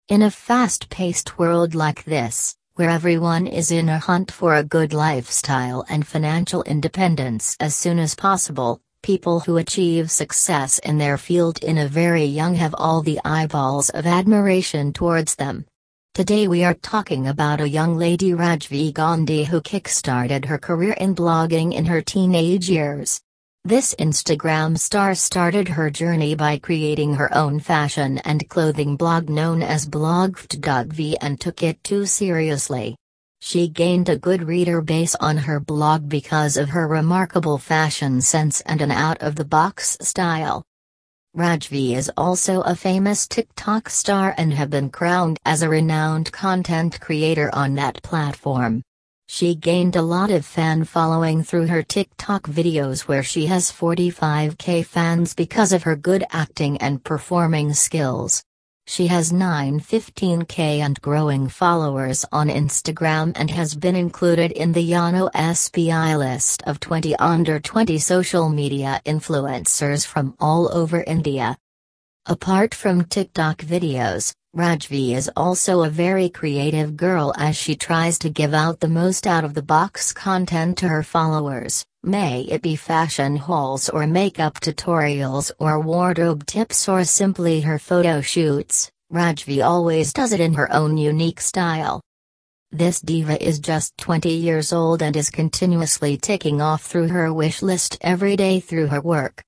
In a fast-paced world like this, where everyone is in a hunt for a good lifestyle and financial independence as soon as possible, people who achieve success in their field in a very young have all the eyeballs of admiration towards them. Today we are talking about a young lady, Rajvi Gandhi, who kick-started her career in blogging in her teenage years. This Instagram star started her journey by creating her own fashion and clothing blog known as Blogged.v and took it too seriously. She gained a good reader base on her blog because of her remarkable fashion sense and an out-of-the-box style. Rajvi is also a famous TikTok star and has been crowned as a renowned content creator on that platform. She gained a lot of fan following through her TikTok videos, where she has 45k fans because of her good acting and performing skills. She has 915k and growing followers on Instagram and has been included in the YONO SBI list of 20 under 20 social media influencers from all over India. Apart from TikTok videos, Rajvi is also a very creative girl, as she tries to give out the most out-of-the-box content to her followers, may it be fashion hauls or makeup tutorials or wardrobe tips or simply her photo shoots. Rajvi always does it in her own unique style. This diva is just 20 years old and is continuously ticking off through her wish list every day through her work.